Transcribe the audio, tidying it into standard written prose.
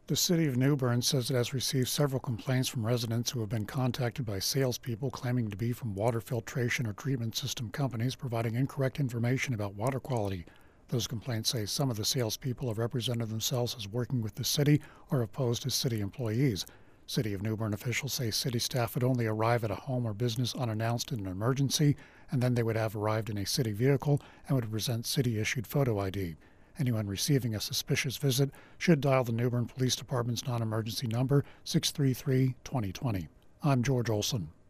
The City of New Bern says it has received several complaints from residents who have been contacted by salespeople claiming to be from water filtration or treatment system companies providing incorrect information about water quality. Those complaints say some of the salespeople have represented themselves as working with the city or have posed as city employees. City of New Bern officials say city staff would only arrive at a home or business unannounced in an emergency, and then they would have arrived in a city vehicle and would present city-issued photo ID. Anyone receiving a suspicious visit should dial the New Bern Police Department's non-emergency number 633-2020. I'm George Olson.